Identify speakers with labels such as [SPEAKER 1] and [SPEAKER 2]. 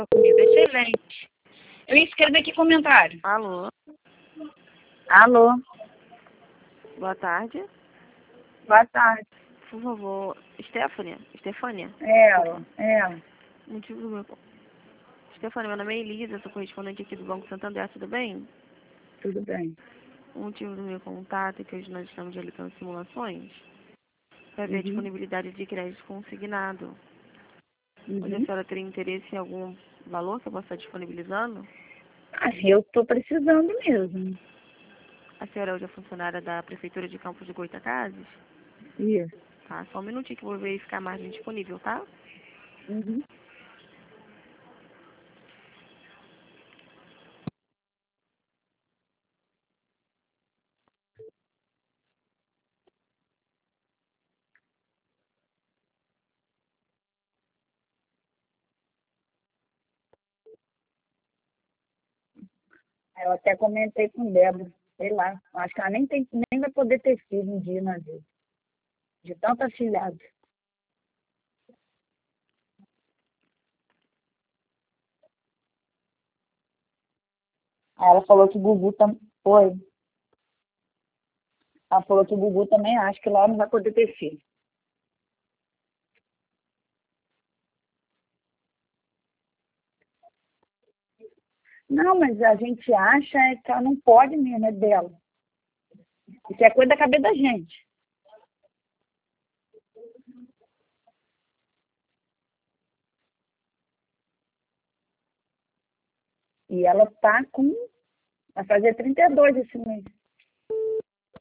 [SPEAKER 1] Comida excelente. Eu ia escrever aqui comentário.
[SPEAKER 2] Alô?
[SPEAKER 1] Alô?
[SPEAKER 2] Boa tarde.
[SPEAKER 1] Boa tarde.
[SPEAKER 2] Por favor, Stefânia?
[SPEAKER 1] Ela.
[SPEAKER 2] Motivo do meu... Stefânia, meu nome é Elisa, sou correspondente aqui do Banco Santander, tudo bem?
[SPEAKER 1] Tudo bem.
[SPEAKER 2] O motivo do meu contato é que hoje nós estamos realizando simulações para ver a disponibilidade de crédito consignado. Hoje a senhora teria interesse em algum valor que eu possa estar disponibilizando?
[SPEAKER 1] Eu estou precisando mesmo.
[SPEAKER 2] A senhora hoje é funcionária da Prefeitura de Campos de Goytacazes?
[SPEAKER 1] Isso.
[SPEAKER 2] Tá, só um minutinho que eu vou verificar a margem disponível, tá?
[SPEAKER 1] Eu até comentei com Débora. Sei lá. Acho que ela nem vai poder ter filho um dia na vida. De tanto afilhado. Aí ela falou que o Gugu também. Foi. Ela falou que o Gugu também acha que lá não vai poder ter filho. Não, mas a gente acha que ela não pode mesmo, é dela. Isso é coisa da cabeça da gente. E ela tá com... Vai fazer 32 esse mês.